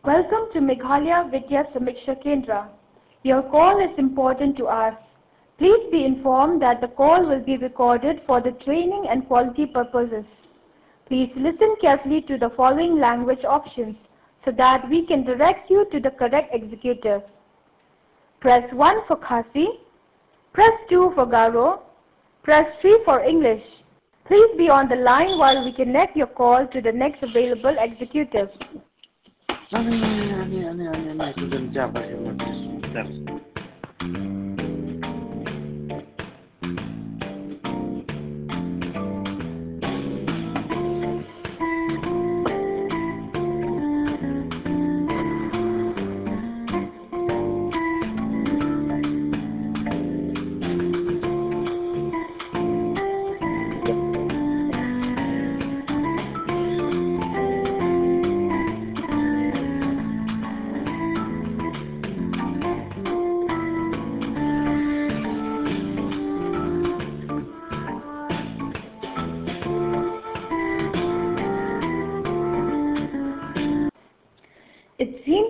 Welcome to Meghalaya Vidya Samiksha Kendra. Your call is important to us. Please be informed that the call will be recorded for the training and quality purposes. Please listen carefully to the following language options so that we can direct you to the correct executive. Press 1 for Khasi, press 2 for Garo, press 3 for English. Please be on the line while we connect your call to the next available executive. It seems